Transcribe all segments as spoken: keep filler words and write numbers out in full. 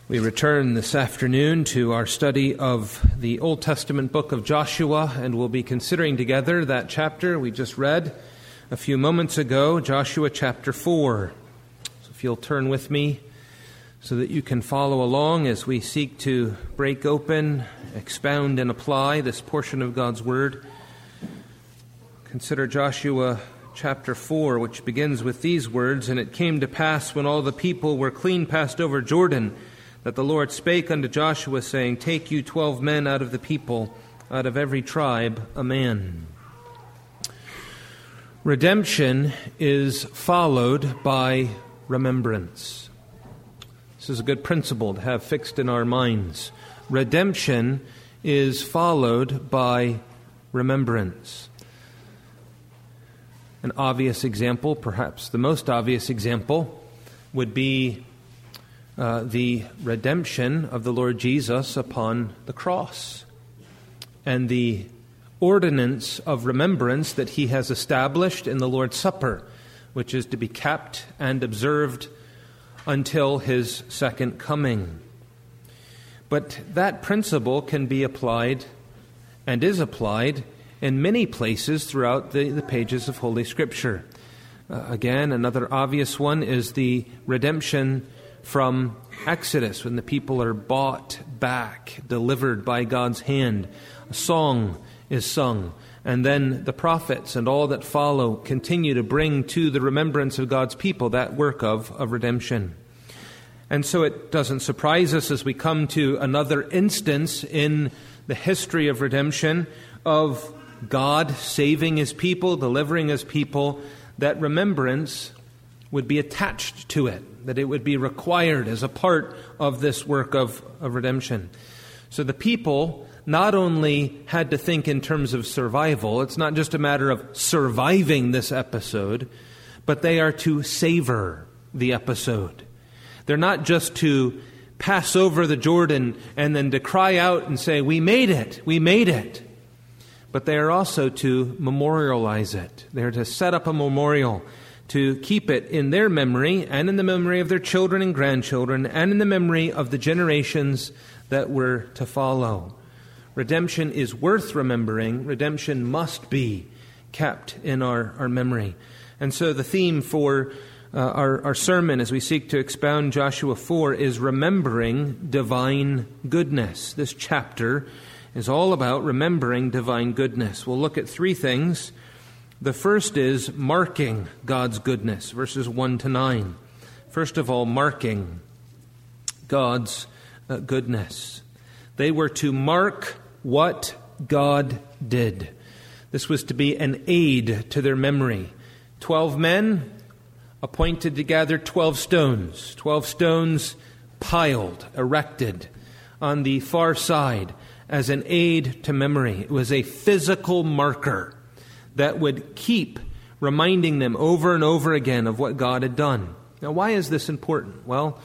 We return this afternoon to our study of the Old Testament book of Joshua, and we'll be considering together that chapter we just read a few moments ago, Joshua chapter four. So if you'll turn with me so that you can follow along as we seek to break open, expound, and apply this portion of God's Word. Consider Joshua chapter four, which begins with these words, "And it came to pass when all the people were clean passed over Jordan, that the Lord spake unto Joshua, saying, Take you twelve men out of the people, out of every tribe a man." Redemption is followed by remembrance. This is a good principle to have fixed in our minds. Redemption is followed by remembrance. An obvious example, perhaps the most obvious example, would be Uh, the redemption of the Lord Jesus upon the cross and the ordinance of remembrance that he has established in the Lord's Supper, which is to be kept and observed until his second coming. But that principle can be applied and is applied in many places throughout the, the pages of Holy Scripture. Uh, again, another obvious one is the redemption from Exodus, when the people are bought back, delivered by God's hand. A song is sung, and then the prophets and all that follow continue to bring to the remembrance of God's people that work of, of redemption. And so it doesn't surprise us as we come to another instance in the history of redemption of God saving his people, delivering his people, that remembrance would be attached to it, that it would be required as a part of this work of, of redemption. So the people not only had to think in terms of survival, it's not just a matter of surviving this episode, but they are to savor the episode. They're not just to pass over the Jordan and then to cry out and say, "We made it, we made it." But they are also to memorialize it. They're to set up a memorial, to keep it in their memory and in the memory of their children and grandchildren and in the memory of the generations that were to follow. Redemption is worth remembering. Redemption must be kept in our, our memory. And so the theme for uh, our, our sermon as we seek to expound Joshua four is remembering divine goodness. This chapter is all about remembering divine goodness. We'll look at three things. The first is marking God's goodness, verses one to nine. First of all, marking God's uh, goodness. They were to mark what God did. This was to be an aid to their memory. Twelve men appointed to gather twelve stones. Twelve stones piled, erected on the far side as an aid to memory. It was a physical marker that would keep reminding them over and over again of what God had done. Now, why is this important? Well,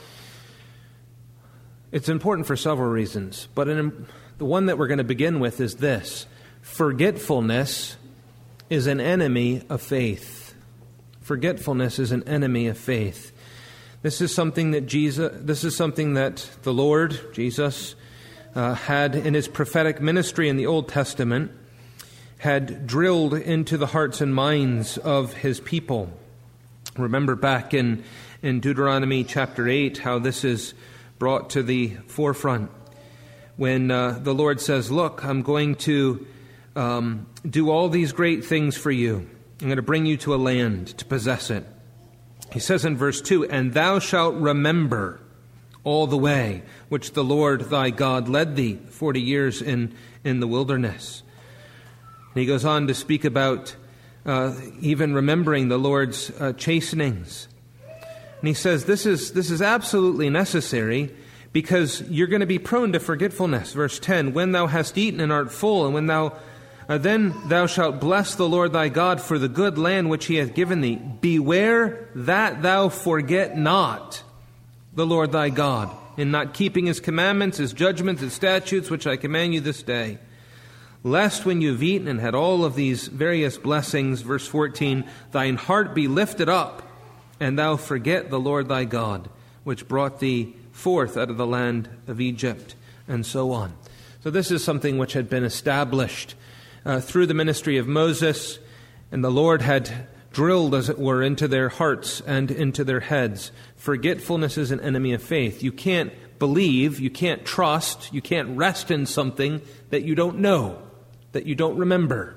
it's important for several reasons, but in, the one that we're going to begin with is this: forgetfulness is an enemy of faith. Forgetfulness is an enemy of faith. This is something that Jesus, this is something that the Lord Jesus uh, had in his prophetic ministry in the Old Testament, had drilled into the hearts and minds of his people. Remember back in, in Deuteronomy chapter eight, how this is brought to the forefront. When uh, the Lord says, "Look, I'm going to um, do all these great things for you. I'm going to bring you to a land to possess it." He says in verse two, "And thou shalt remember all the way which the Lord thy God led thee forty years in, in the wilderness." And he goes on to speak about uh, even remembering the Lord's uh, chastenings. And he says this is this is absolutely necessary because you're going to be prone to forgetfulness. Verse ten, "When thou hast eaten and art full, and when thou uh, then thou shalt bless the Lord thy God for the good land which he hath given thee. Beware that thou forget not the Lord thy God, in not keeping his commandments, his judgments, his statutes, which I command you this day. Lest when you've eaten and had all of these various blessings," verse fourteen, "thine heart be lifted up, and thou forget the Lord thy God, which brought thee forth out of the land of Egypt, and so on. So this is something which had been established uh, through the ministry of Moses, and the Lord had drilled, as it were, into their hearts and into their heads. Forgetfulness is an enemy of faith. You can't believe, you can't trust, you can't rest in something that you don't know, that you don't remember.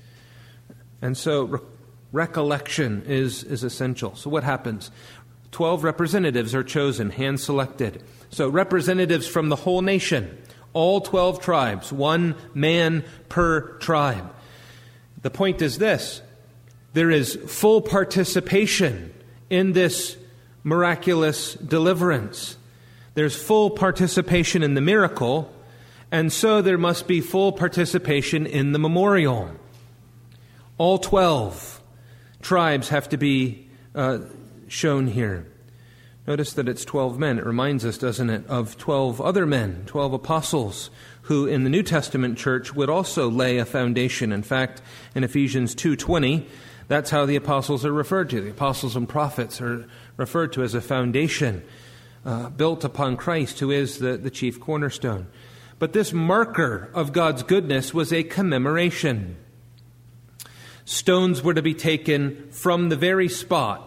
And so re- recollection is, is essential. So what happens? Twelve representatives are chosen, hand-selected. So representatives from the whole nation, all twelve tribes, one man per tribe. The point is this: there is full participation in this miraculous deliverance. There's full participation in the miracle, and so there must be full participation in the memorial. All twelve tribes have to be uh, shown here. Notice that it's twelve men. It reminds us, doesn't it, of twelve other men, twelve apostles, who in the New Testament church would also lay a foundation. In fact, in Ephesians two twenty, that's how the apostles are referred to. The apostles and prophets are referred to as a foundation uh, built upon Christ, who is the, the chief cornerstone. But this marker of God's goodness was a commemoration. Stones were to be taken from the very spot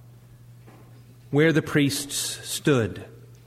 where the priests stood.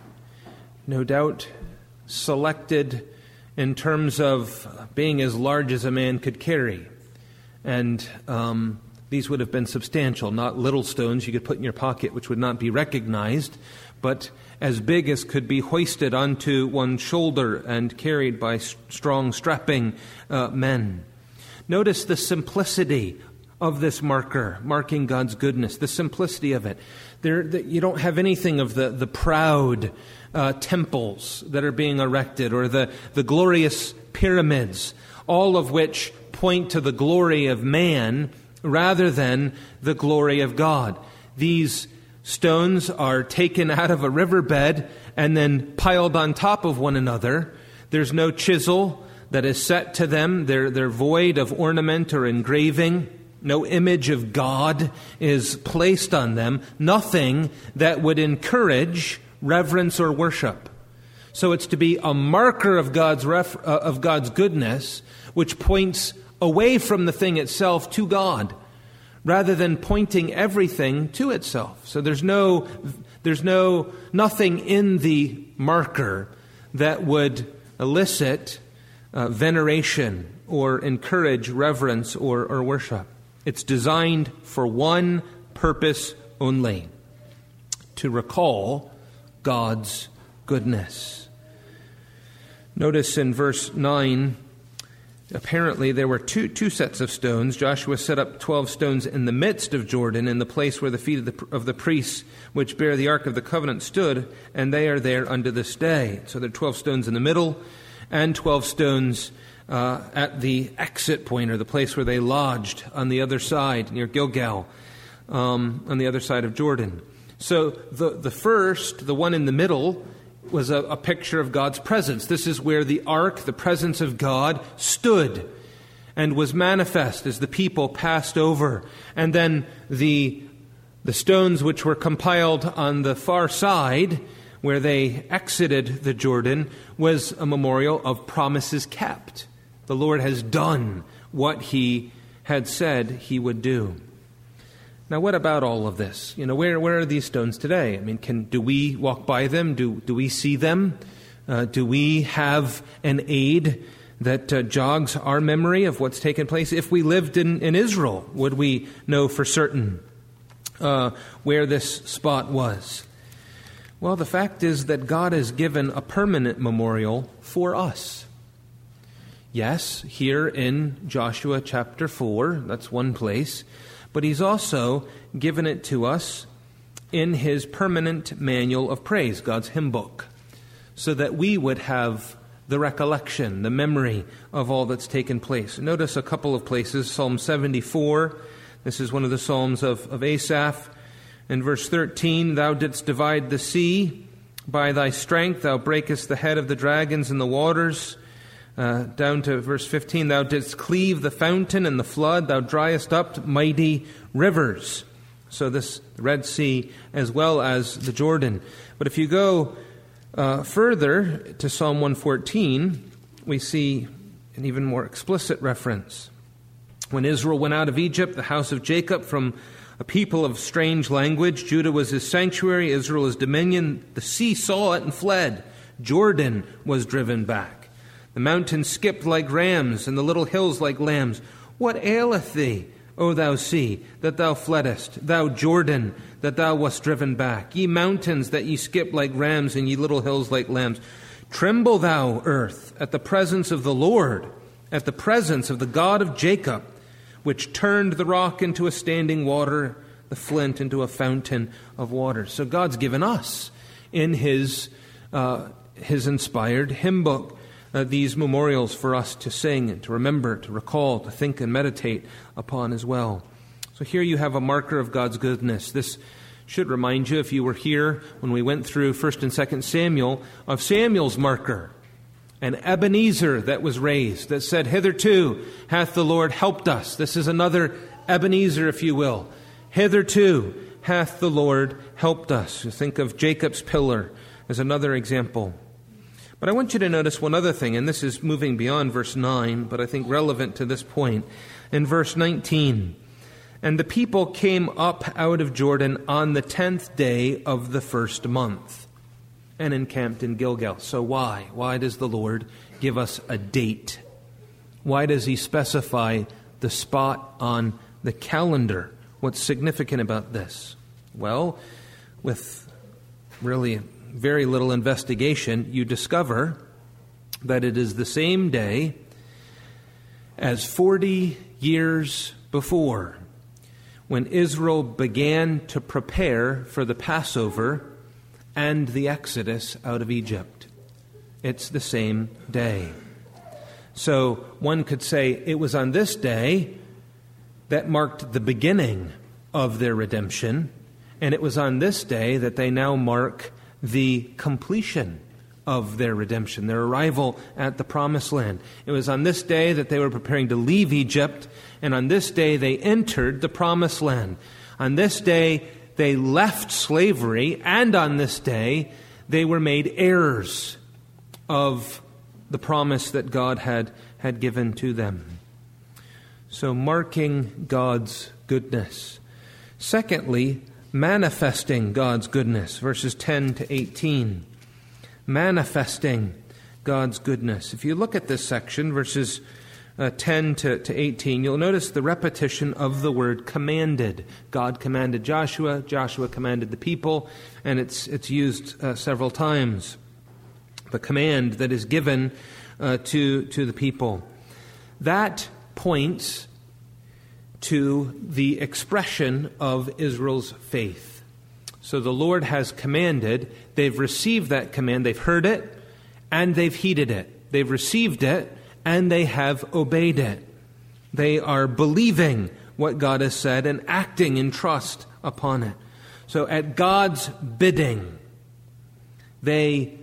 No doubt selected in terms of being as large as a man could carry. And um, these would have been substantial, not little stones you could put in your pocket, which would not be recognized, but as big as could be hoisted onto one's shoulder and carried by strong, strapping uh, men. Notice the simplicity of this marker, marking God's goodness, the simplicity of it. There, the, you don't have anything of the, the proud uh, temples that are being erected, or the, the glorious pyramids, all of which point to the glory of man rather than the glory of God. These stones are taken out of a riverbed and then piled on top of one another. There's no chisel that is set to them. They're, they're void of ornament or engraving. No image of God is placed on them. Nothing that would encourage reverence or worship. So it's to be a marker of God's ref, uh, of God's goodness, which points away from the thing itself to God, rather than pointing everything to itself. So there's no, there's no nothing in the marker that would elicit uh, veneration or encourage reverence or, or worship. It's designed for one purpose only: to recall God's goodness. Notice in verse nine, apparently there were two, two sets of stones. Joshua set up twelve stones in the midst of Jordan, in the place where the feet of the, of the priests which bear the Ark of the Covenant stood, and they are there unto this day. So there are twelve stones in the middle, and twelve stones uh, at the exit point, or the place where they lodged on the other side, near Gilgal, um, on the other side of Jordan. So the, the first, the one in the middle, was a, a picture of God's presence. This is where the ark, the presence of God, stood and was manifest as the people passed over. And then the, the stones which were compiled on the far side, where they exited the Jordan, was a memorial of promises kept. The Lord has done what He had said He would do. Now, what about all of this? You know, where where are these stones today? I mean, can do we walk by them? Do do we see them? Uh, do we have an aid that uh, jogs our memory of what's taken place? If we lived in, in Israel, would we know for certain uh, where this spot was? Well, the fact is that God has given a permanent memorial for us. Yes, here in Joshua chapter four, that's one place. But He's also given it to us in His permanent manual of praise, God's hymn book, so that we would have the recollection, the memory of all that's taken place. Notice a couple of places. Psalm seventy-four, this is one of the Psalms of, of Asaph. In verse thirteen, Thou didst divide the sea. By Thy strength Thou breakest the head of the dragons in the waters. Uh, down to verse fifteen, Thou didst cleave the fountain and the flood, Thou driest up mighty rivers. So this Red Sea as well as the Jordan. But if you go Uh, further, to Psalm one fourteen, we see an even more explicit reference. When Israel went out of Egypt, the house of Jacob, from a people of strange language, Judah was his sanctuary, Israel his dominion. The sea saw it and fled. Jordan was driven back. The mountains skipped like rams, and the little hills like lambs. What aileth thee, O thou sea, that thou fleddest, thou Jordan, that thou wast driven back? Ye mountains, that ye skip like rams, and ye little hills like lambs. Tremble, thou earth, at the presence of the Lord, at the presence of the God of Jacob, which turned the rock into a standing water, the flint into a fountain of water. So God's given us, in His uh, His inspired hymn book, uh, these memorials for us to sing and to remember, to recall, to think and meditate upon as well. So here you have a marker of God's goodness. This should remind you, if you were here when we went through First and Second Samuel, of Samuel's marker, an Ebenezer that was raised, that said, hitherto hath the Lord helped us. This is another Ebenezer, if you will. Hitherto hath the Lord helped us. You think of Jacob's pillar as another example. But I want you to notice one other thing, and this is moving beyond verse nine, but I think relevant to this point. In verse nineteen, and the people came up out of Jordan on the tenth day of the first month, and encamped in Gilgal. So why? Why does the Lord give us a date? Why does He specify the spot on the calendar? What's significant about this? Well, with really very little investigation, you discover that it is the same day as forty years before, when Israel began to prepare for the Passover and the Exodus out of Egypt. It's the same day. So one could say it was on this day that marked the beginning of their redemption, and it was on this day that they now mark the completion of their redemption, their arrival at the Promised Land. It was on this day that they were preparing to leave Egypt, and on this day they entered the Promised Land. On this day they left slavery, and on this day they were made heirs of the promise that God had, had given to them. So marking God's goodness. Secondly, manifesting God's goodness, verses ten to eighteen. Manifesting God's goodness. If you look at this section, verses uh, ten to, to eighteen, you'll notice the repetition of the word commanded. God commanded Joshua, Joshua commanded the people, and it's, it's used uh, several times. The command that is given uh, to, to the people. That points to the expression of Israel's faith. So the Lord has commanded, they've received that command, they've heard it, and they've heeded it. They've received it, and they have obeyed it. They are believing what God has said and acting in trust upon it. So at God's bidding, they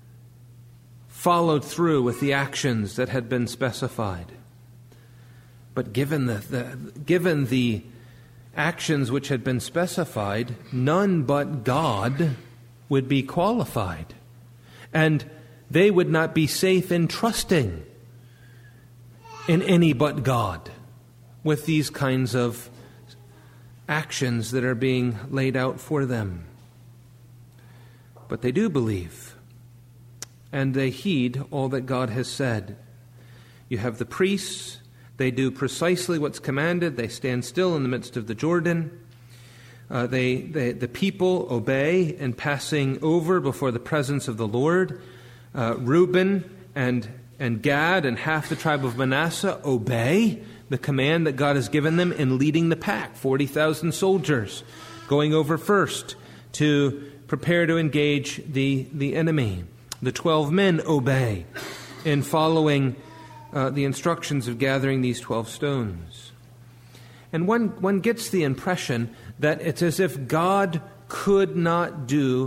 followed through with the actions that had been specified. But given the, the given the actions which had been specified, none but God would be qualified. And they would not be safe in trusting in any but God with these kinds of actions that are being laid out for them. But they do believe, and they heed all that God has said. You have the priests. They do precisely what's commanded. They stand still in the midst of the Jordan. Uh, they, they, the people obey in passing over before the presence of the Lord. Uh, Reuben and, and Gad and half the tribe of Manasseh obey the command that God has given them in leading the pack, forty thousand soldiers going over first to prepare to engage the, the enemy. The twelve men obey in following Uh, the instructions of gathering these twelve stones. And one, one gets the impression that it's as if God could not do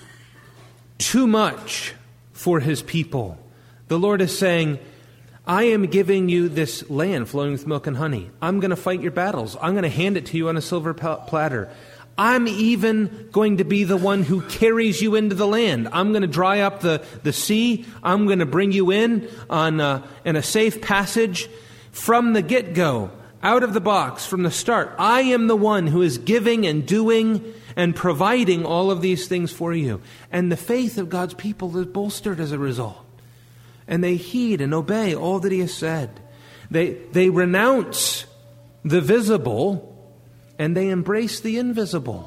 too much for His people. The Lord is saying, I am giving you this land flowing with milk and honey. I'm going to fight your battles. I'm going to hand it to you on a silver platter. I'm even going to be the one who carries you into the land. I'm going to dry up the, the sea. I'm going to bring you in on a, in a safe passage from the get-go, out of the box, from the start. I am the one who is giving and doing and providing all of these things for you. And the faith of God's people is bolstered as a result. And they heed and obey all that he has said. They, they renounce the visible and they embrace the invisible.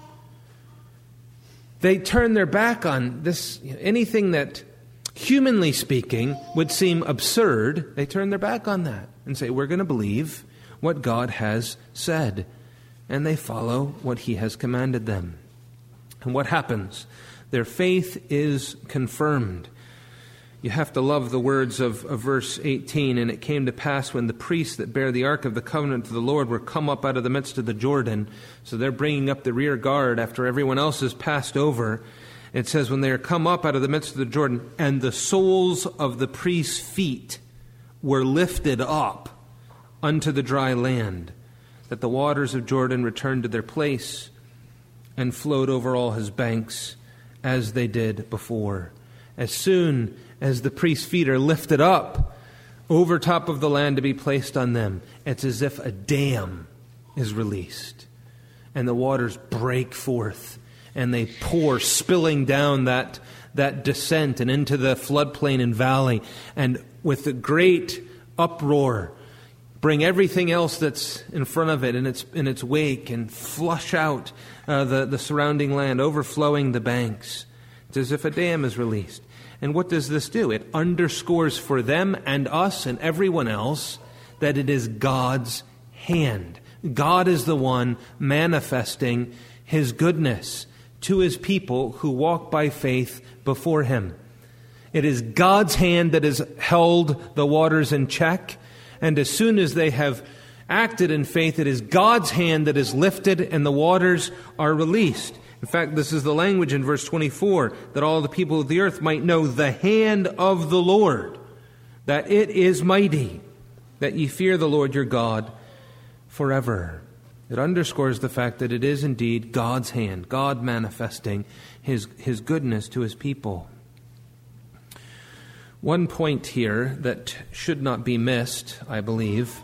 They turn their back on this, anything that, humanly speaking, would seem absurd. They turn their back on that and say, we're going to believe what God has said. And they follow what he has commanded them. And what happens? Their faith is confirmed. You have to love the words of, of verse eighteen. And it came to pass when the priests that bear the ark of the covenant of the Lord were come up out of the midst of the Jordan. So they're bringing up the rear guard after everyone else has passed over. It says, when they are come up out of the midst of the Jordan, and the soles of the priests' feet were lifted up unto the dry land, that the waters of Jordan returned to their place and flowed over all his banks as they did before. As soon as the priest's feet are lifted up over top of the land to be placed on them, it's as if a dam is released and the waters break forth and they pour, spilling down that, that descent and into the floodplain and valley, and with a great uproar bring everything else that's in front of it in its in its wake and flush out uh, the, the surrounding land, overflowing the banks. It's as if a dam is released. And what does this do? It underscores for them and us and everyone else that it is God's hand. God is the one manifesting his goodness to his people who walk by faith before him. It is God's hand that has held the waters in check. And as soon as they have acted in faith, it is God's hand that is lifted and the waters are released. In fact, this is the language in verse twenty-four, that all the people of the earth might know the hand of the Lord, that it is mighty, that ye fear the Lord your God forever. It underscores the fact that it is indeed God's hand, God manifesting his, his goodness to his people. One point here that should not be missed, I believe,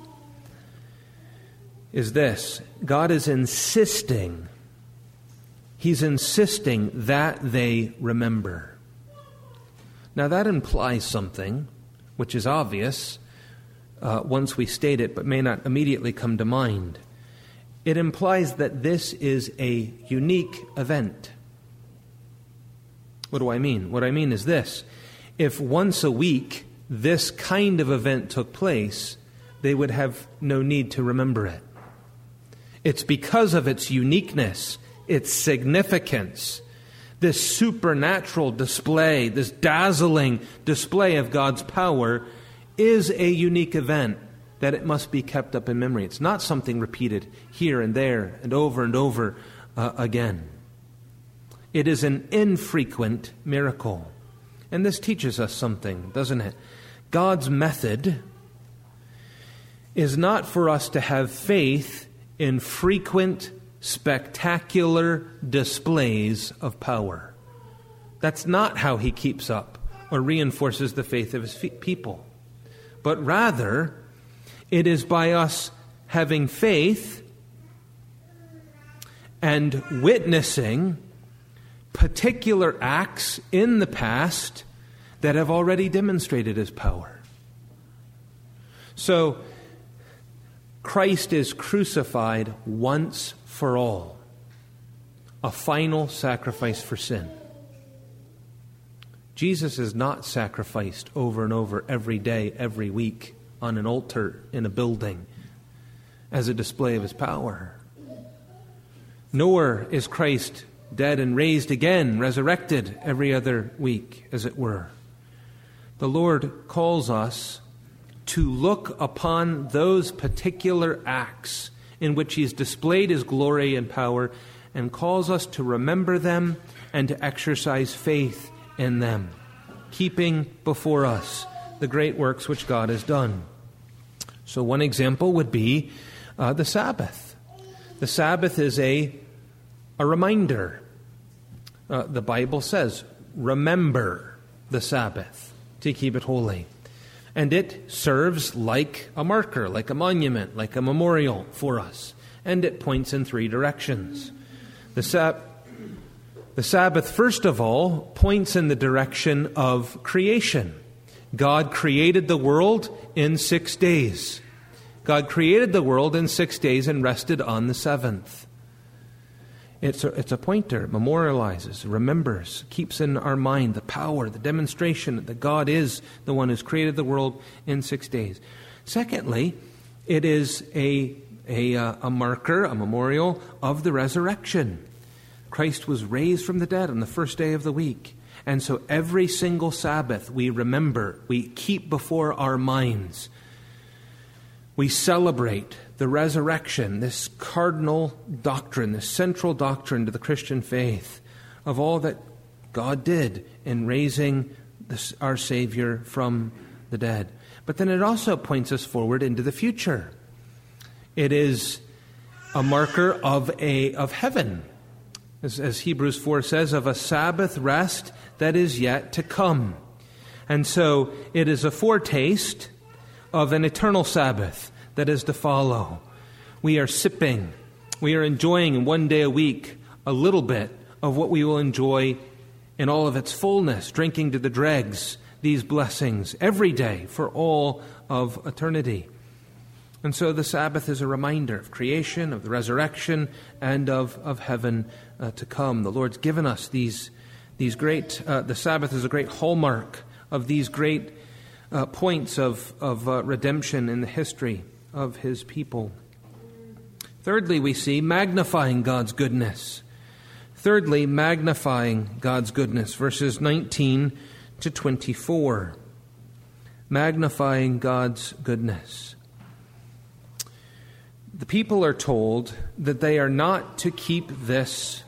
is this. God is insisting He's insisting that they remember. Now that implies something which is obvious uh, once we state it, but may not immediately come to mind. It implies that this is a unique event. What do I mean? What I mean is this. If once a week this kind of event took place, they would have no need to remember it. It's because of its uniqueness, its significance, this supernatural display, this dazzling display of God's power is a unique event that it must be kept up in memory. It's not something repeated here and there and over and over uh, again. It is an infrequent miracle. And this teaches us something, doesn't it? God's method is not for us to have faith in frequent spectacular displays of power. That's not how he keeps up or reinforces the faith of his people. But rather, it is by us having faith and witnessing particular acts in the past that have already demonstrated his power. So, Christ is crucified once for all, a final sacrifice for sin. Jesus is not sacrificed over and over every day, every week, on an altar in a building as a display of his power. Nor is Christ dead and raised again, resurrected every other week, as it were. The Lord calls us to look upon those particular acts in which he's displayed his glory and power, and calls us to remember them and to exercise faith in them, keeping before us the great works which God has done. So one example would be uh, the Sabbath. The Sabbath is a a reminder. Uh, the Bible says, remember the Sabbath to keep it holy. And it serves like a marker, like a monument, like a memorial for us. And it points in three directions. The, sab- the Sabbath, first of all, points in the direction of creation. God created the world in six days. God created the world in six days and rested on the seventh. It's a, it's a pointer. It memorializes, remembers, keeps in our mind the power, the demonstration that God is the one who's created the world in six days. Secondly, it is a, a, a marker, a memorial of the resurrection. Christ was raised from the dead on the first day of the week. And so every single Sabbath we remember, we keep before our minds, we celebrate the resurrection, this cardinal doctrine, this central doctrine to the Christian faith of all that God did in raising this, our Savior from the dead. But then it also points us forward into the future. It is a marker of a of heaven, as, as Hebrews four says, of a Sabbath rest that is yet to come. And so it is a foretaste of an eternal Sabbath that is to follow. We are sipping, we are enjoying one day a week a little bit of what we will enjoy in all of its fullness, drinking to the dregs these blessings every day for all of eternity. And so the Sabbath is a reminder of creation, of the resurrection, and of, of heaven uh, to come. The Lord's given us these, these great, uh, the Sabbath is a great hallmark of these great uh, points of, of uh, redemption in the history of His people. Thirdly, we see magnifying God's goodness. Thirdly, magnifying God's goodness, verses nineteen to twenty-four. Magnifying God's goodness. The people are told that they are not to keep this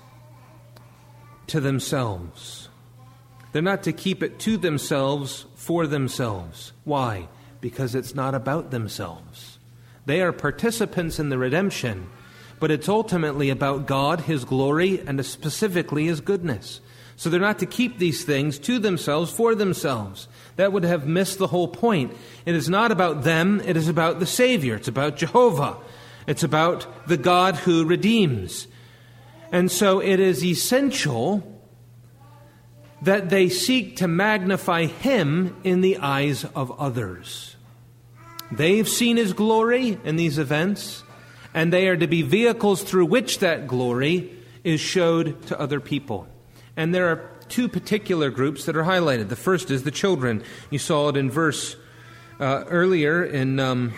to themselves. They're not to keep it to themselves for themselves. Why? Because it's not about themselves. They are participants in the redemption, but it's ultimately about God, His glory, and specifically His goodness. So they're not to keep these things to themselves for themselves. That would have missed the whole point. It is not about them, it is about the Savior. It's about Jehovah. It's about the God who redeems. And so it is essential that they seek to magnify Him in the eyes of others. They've seen His glory in these events, and they are to be vehicles through which that glory is showed to other people. And there are two particular groups that are highlighted. The first is the children. You saw it in verse uh, earlier in um,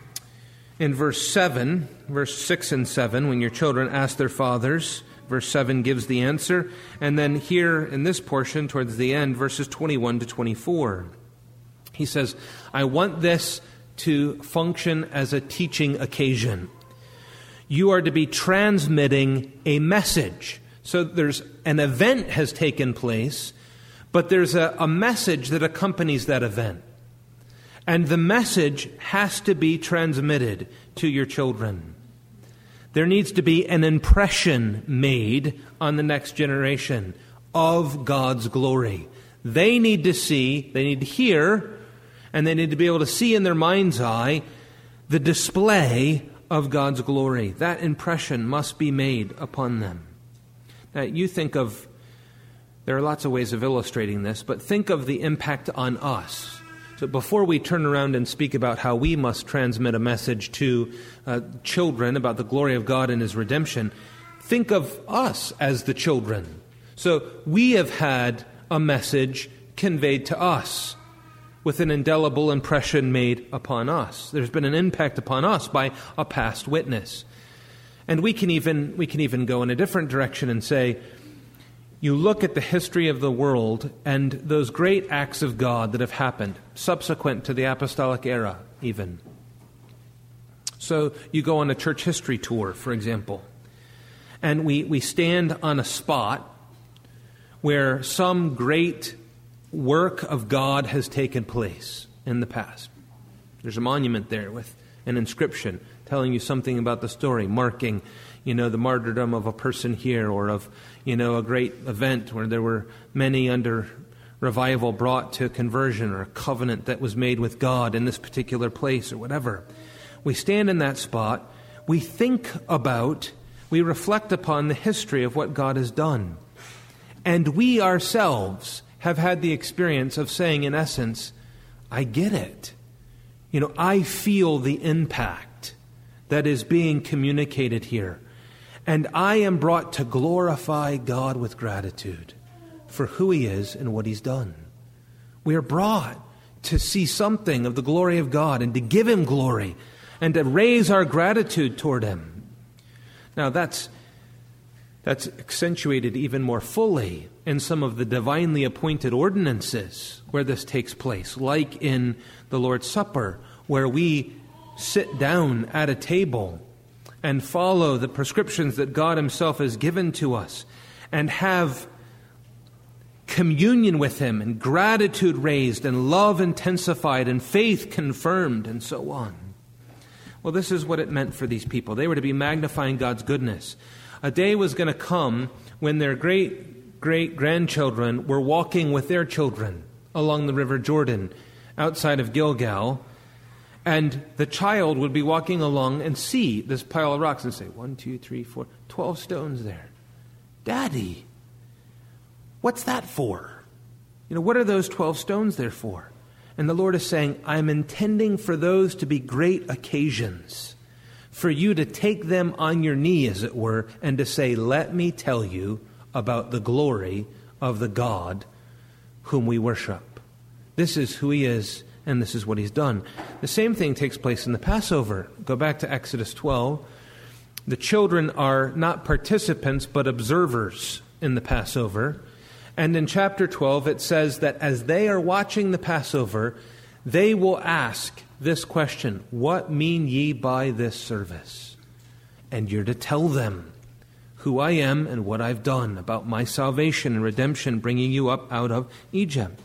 in verse seven, verse six and seven, when your children ask their fathers. Verse seven gives the answer. And then here in this portion, towards the end, verses twenty-one to twenty-four. He says, I want this to function as a teaching occasion. You are to be transmitting a message. So there's an event has taken place, but there's a, a message that accompanies that event. And the message has to be transmitted to your children. There needs to be an impression made on the next generation of God's glory. They need to see, they need to hear, and they need to be able to see in their mind's eye the display of God's glory. That impression must be made upon them. Now, you think of, there are lots of ways of illustrating this, but think of the impact on us. So before we turn around and speak about how we must transmit a message to uh, children about the glory of God and His redemption, think of us as the children. So we have had a message conveyed to us, with an indelible impression made upon us. There's been an impact upon us by a past witness. And we can even we can even go in a different direction and say, you look at the history of the world and those great acts of God that have happened, subsequent to the apostolic era even. So you go on a church history tour, for example, and we, we stand on a spot where some great work of God has taken place in the past. There's a monument there with an inscription telling you something about the story, marking, you know, the martyrdom of a person here, or of, you know, a great event where there were many under revival brought to conversion, or a covenant that was made with God in this particular place, or whatever. We stand in that spot, we think about, we reflect upon the history of what God has done. And we ourselves have had the experience of saying, in essence, I get it. You know, I feel the impact that is being communicated here. And I am brought to glorify God with gratitude for who He is and what He's done. We are brought to see something of the glory of God and to give Him glory and to raise our gratitude toward Him. Now that's that's accentuated even more fully in some of the divinely appointed ordinances where this takes place, like in the Lord's Supper, where we sit down at a table and follow the prescriptions that God Himself has given to us and have communion with Him and gratitude raised and love intensified and faith confirmed and so on. Well, this is what it meant for these people. They were to be magnifying God's goodness. A day was going to come when their great, great grandchildren were walking with their children along the River Jordan outside of Gilgal, and the child would be walking along and see this pile of rocks and say, one, two, three, four, twelve stones there. Daddy, what's that for? You know, what are those twelve stones there for? And the Lord is saying, I'm intending for those to be great occasions, for you to take them on your knee, as it were, and to say, let me tell you about the glory of the God whom we worship. This is who He is, and this is what He's done. The same thing takes place in the Passover. Go back to Exodus twelve. The children are not participants, but observers in the Passover. And in chapter twelve, it says that as they are watching the Passover, they will ask this question, what mean ye by this service? And you're to tell them who I am and what I've done about my salvation and redemption, bringing you up out of Egypt.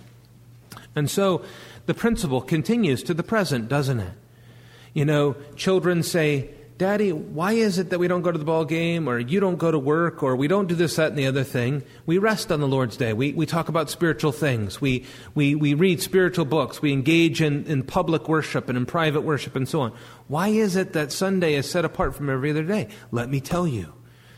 And so the principle continues to the present, doesn't it? You know, children say, Daddy, why is it that we don't go to the ball game, or you don't go to work, or we don't do this, that, and the other thing? We rest on the Lord's Day. We we talk about spiritual things. We we we read spiritual books. We engage in, in public worship and in private worship and so on. Why is it that Sunday is set apart from every other day? Let me tell you.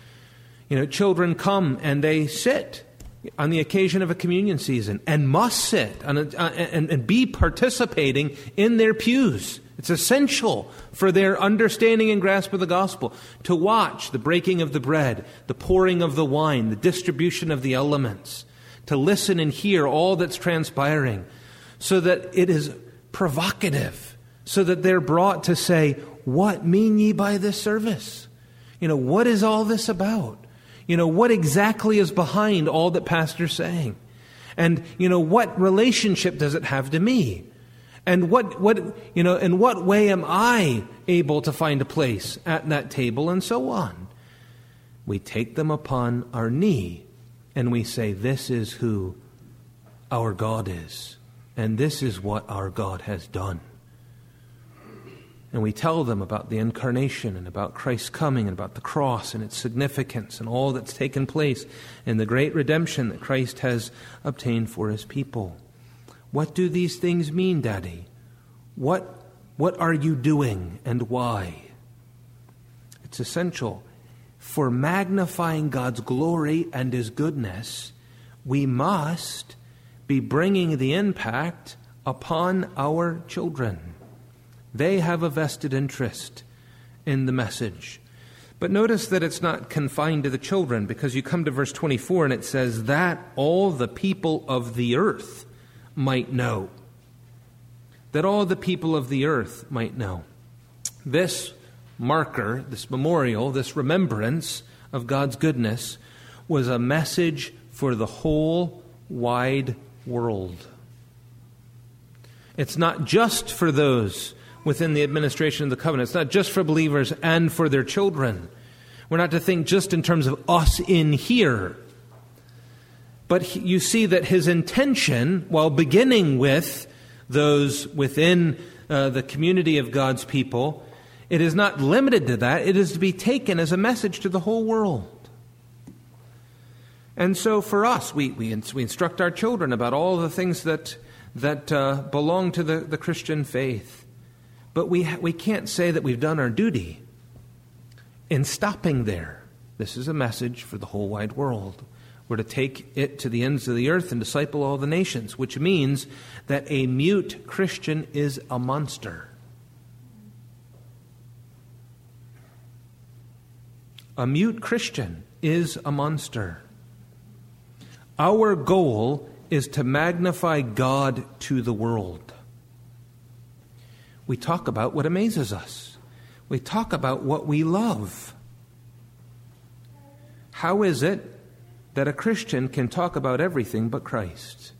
You know, children come and they sit on the occasion of a communion season and must sit on a, uh, and, and be participating in their pews. It's essential for their understanding and grasp of the gospel to watch the breaking of the bread, the pouring of the wine, the distribution of the elements, to listen and hear all that's transpiring, so that it is provocative, so that they're brought to say, what mean ye by this service? You know, what is all this about? You know, what exactly is behind all that Pastor's saying? And, you know, what relationship does it have to me? And what, what, you know, in what way am I able to find a place at that table, and so on? We take them upon our knee and we say, this is who our God is, and this is what our God has done. And we tell them about the incarnation and about Christ's coming and about the cross and its significance and all that's taken place in the great redemption that Christ has obtained for His people. What do these things mean, Daddy? What, what are you doing and why? It's essential. For magnifying God's glory and His goodness, we must be bringing the impact upon our children. They have a vested interest in the message. But notice that it's not confined to the children, because you come to verse twenty-four and it says that all the people of the earth might know. That all the people of the earth might know. This marker, this memorial, this remembrance of God's goodness was a message for the whole wide world. It's not just for those within the administration of the covenant. It's not just for believers and for their children. We're not to think just in terms of us in here. But you see that His intention, while beginning with those within uh, the community of God's people, It is not limited to that. It is to be taken as a message to the whole world. And so for us, we, we, we instruct our children about all the things that, that uh, belong to the, the Christian faith. But we, ha- we can't say that we've done our duty in stopping there. This is a message for the whole wide world. We're to take it to the ends of the earth and disciple all the nations, which means that a mute Christian is a monster. A mute Christian is a monster. Our goal is to magnify God to the world. We talk about what amazes us. We talk about what we love. How is it that a Christian can talk about everything but Christ?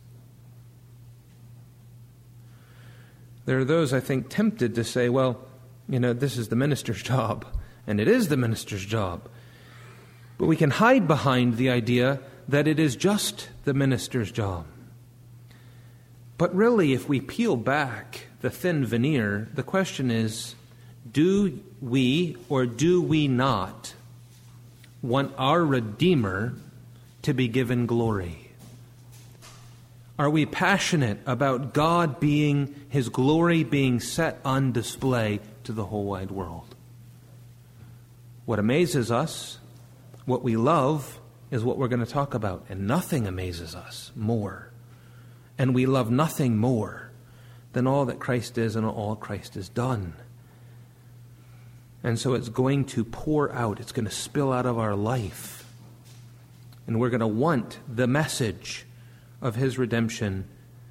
There are those, I think, tempted to say, well, you know, this is the minister's job, and it is the minister's job. But we can hide behind the idea that it is just the minister's job. But really, if we peel back the thin veneer, the question is, do we or do we not want our Redeemer to be given glory? Are we passionate about God being, His glory being set on display to the whole wide world? What amazes us, what we love, is what we're going to talk about. And nothing amazes us more. And we love nothing more than all that Christ is and all Christ has done. And so it's going to pour out. It's going to spill out of our life. And we're going to want the message of His redemption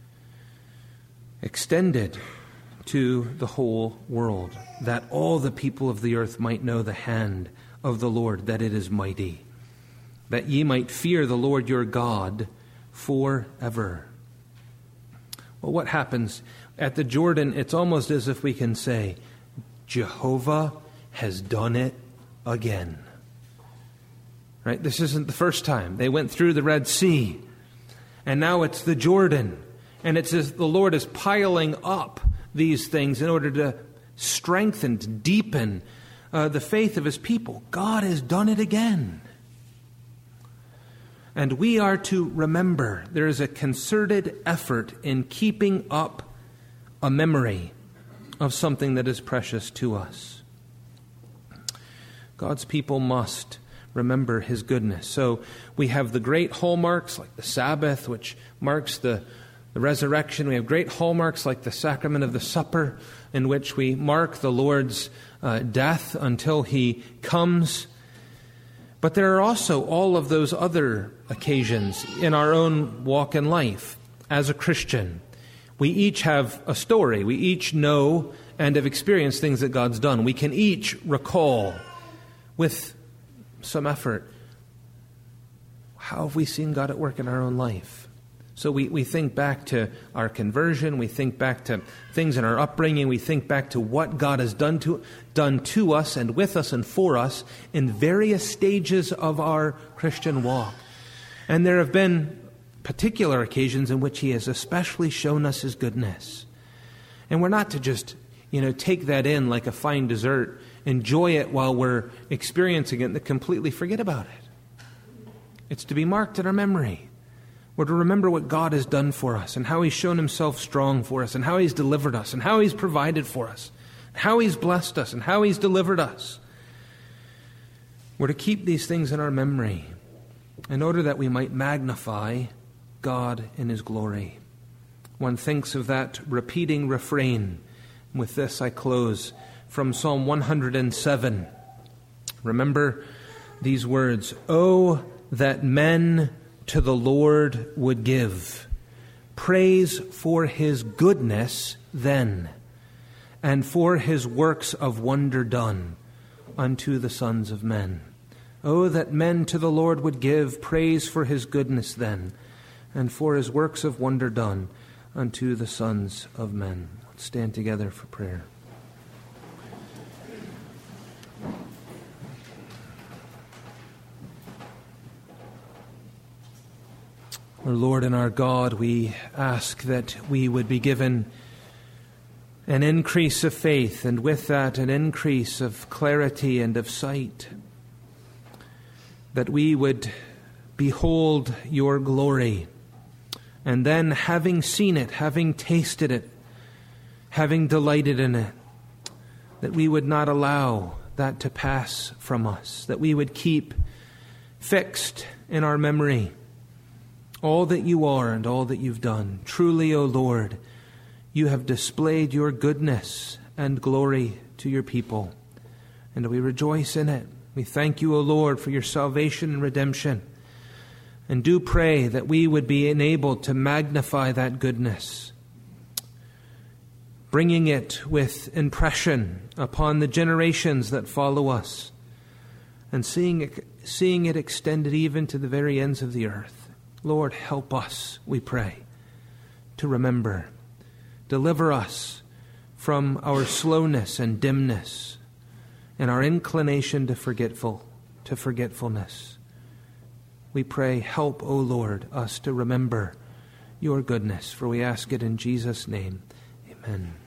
extended to the whole world, that all the people of the earth might know the hand of the Lord, that it is mighty, that ye might fear the Lord your God forever. Well, what happens at the Jordan? It's almost as if we can say, Jehovah has done it again. Right? This isn't the first time. They went through the Red Sea, and now it's the Jordan. And it's as the Lord is piling up these things in order to strengthen, to deepen uh, the faith of His people. God has done it again. And we are to remember there is a concerted effort in keeping up a memory of something that is precious to us. God's people must remember His goodness. So we have the great hallmarks like the Sabbath, which marks the, the resurrection. We have great hallmarks like the sacrament of the supper, in which we mark the Lord's uh, death until He comes. But there are also all of those other occasions in our own walk in life. As a Christian, we each have a story. We each know and have experienced things that God's done. We can each recall with some effort, how have we seen God at work in our own life? So we, we think back to our conversion, we think back to things in our upbringing, we think back to what God has done to, done to us and with us and for us in various stages of our Christian walk. And there have been particular occasions in which He has especially shown us His goodness. And we're not to just, you know, take that in like a fine dessert, enjoy it while we're experiencing it, and completely forget about it. It's to be marked in our memory. We're to remember what God has done for us and how He's shown Himself strong for us and how He's delivered us and how He's provided for us, how He's blessed us and how He's delivered us. We're to keep these things in our memory in order that we might magnify God in His glory. One thinks of that repeating refrain. With this I close, from Psalm one hundred seven. Remember these words, "Oh, that men to the Lord would give praise for His goodness then, and for His works of wonder done unto the sons of men." Oh, that men to the Lord would give praise for His goodness then, and for His works of wonder done unto the sons of men. Let's stand together for prayer. Our Lord and our God, we ask that we would be given an increase of faith, and with that an increase of clarity and of sight, that we would behold your glory, and then, having seen it, having tasted it, having delighted in it, that we would not allow that to pass from us, that we would keep fixed in our memory all that you are and all that you've done. Truly, O Lord, you have displayed your goodness and glory to your people, and we rejoice in it. We thank you, O Lord, for your salvation and redemption, and do pray that we would be enabled to magnify that goodness, bringing it with impression upon the generations that follow us, and seeing it, seeing it extended even to the very ends of the earth. Lord, help us, we pray, to remember. Deliver us from our slowness and dimness and our inclination to forgetful, to forgetfulness. We pray, help, O Lord, us to remember your goodness, for we ask it in Jesus' name. Amen.